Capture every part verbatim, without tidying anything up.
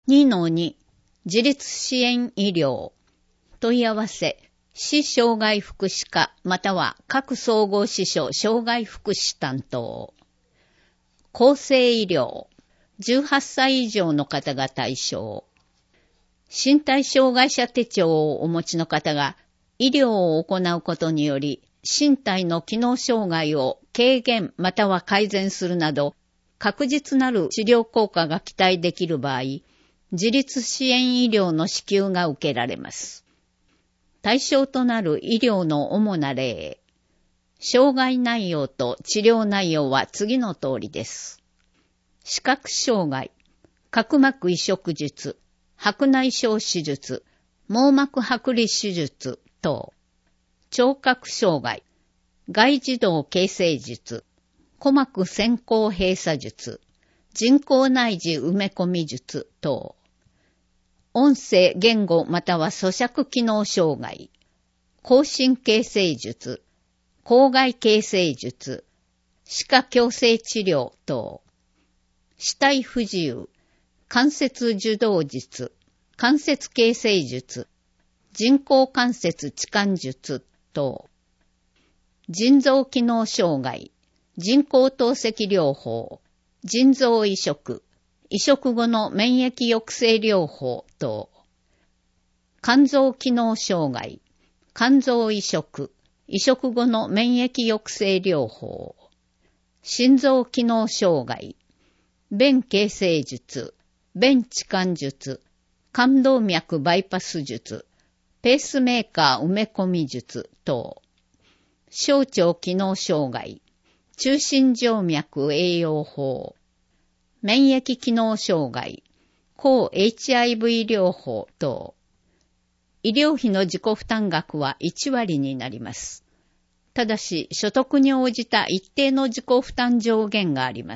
にのに 自立支援医療問い合わせ市障害福祉課または各総合支所障害福祉担当。厚生医療じゅうはっさい以上の方が対象。身体障害者手帳をお持ちの方が医療を行うことにより身体の機能障害を軽減または改善するなど確実なる治療効果が期待できる場合、自立支援医療の支給が受けられます。対象となる医療の主な例。障害内容と治療内容は次の通りです。視覚障害、角膜移植術、白内障手術、網膜剥離手術等。聴覚障害、外耳道形成術、鼓膜先行閉鎖術、人工内耳埋め込み術等。音声、言語または咀嚼機能障害、口神形成術、口外形成術、歯科矯正治療等、肢体不自由、関節受動術、関節形成術、人工関節置換術等、腎臓機能障害、人工透析療法、腎臓移植、移植後の免疫抑制療法等、肝臓機能障害、肝臓移植、移植後の免疫抑制療法、心臓機能障害、弁形成術、弁置換術、冠動脈バイパス術、ペースメーカー埋め込み術等、小腸機能障害、中心静脈栄養法、免疫機能障害、抗 エイチアイブイ 療法等。医療費の自己負担額はいちわりになります。ただし、所得に応じた一定の自己負担上限があります。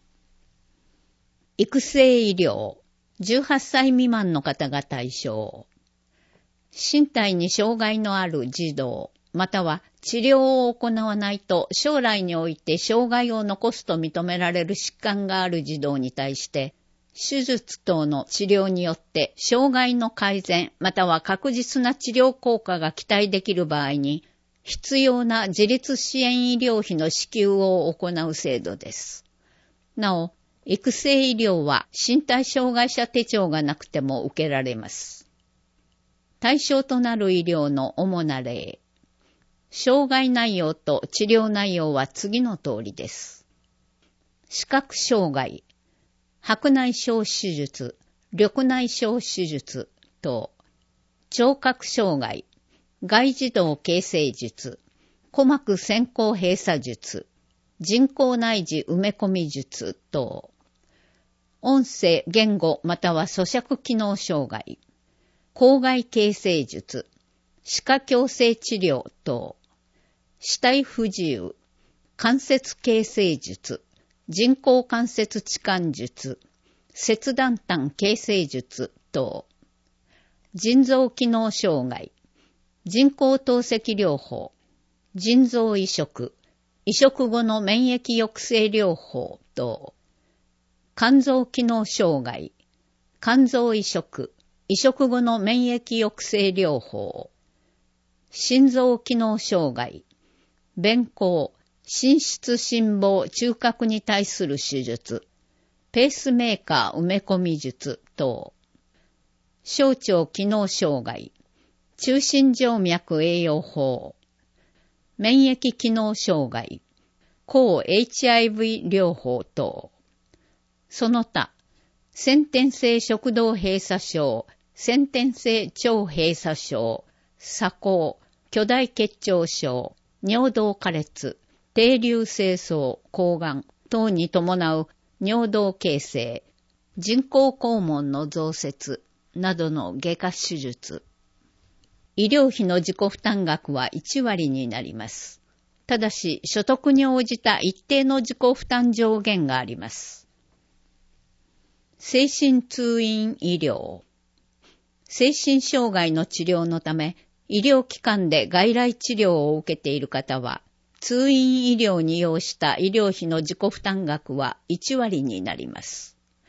育成医療、じゅうはっさい未満の方が対象。身体に障害のある児童、または治療を行わないと将来において障害を残すと認められる疾患がある児童に対して、手術等の治療によって障害の改善または確実な治療効果が期待できる場合に、必要な自立支援医療費の支給を行う制度です。なお、育成医療は身体障害者手帳がなくても受けられます。対象となる医療の主な例。障害内容と治療内容は次の通りです。視覚障害、白内障手術、緑内障手術等。聴覚障害、外耳道形成術、鼓膜先行閉鎖術、人工内耳埋め込み術等。音声、言語または咀嚼機能障害、口外形成術、歯科矯正治療等。肢体不自由、関節形成術、人工関節置換術、切断端形成術等。腎臓機能障害、人工透析療法、腎臓移植、移植後の免疫抑制療法等。肝臓機能障害、肝臓移植、移植後の免疫抑制療法。心臓機能障害、弁孔、心室心房中隔に対する手術、ペースメーカー埋め込み術等。小腸機能障害、中心静脈栄養法、免疫機能障害、抗 エイチアイブイ 療法等。その他、先天性食道閉鎖症、先天性腸閉鎖症、鎖孔、巨大結腸症、尿道破裂、低流清掃、抗がん等に伴う尿道形成、人工肛門の増設などの外科手術。医療費の自己負担額はいちわりになります。ただし、所得に応じた一定の自己負担上限があります。精神通院医療。精神障害の治療のため、医療機関で外来治療を受けている方は、通院医療に要した医療費の自己負担額はいちわりになります。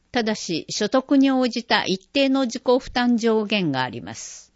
ただし、所得に応じた一定の自己負担上限があります。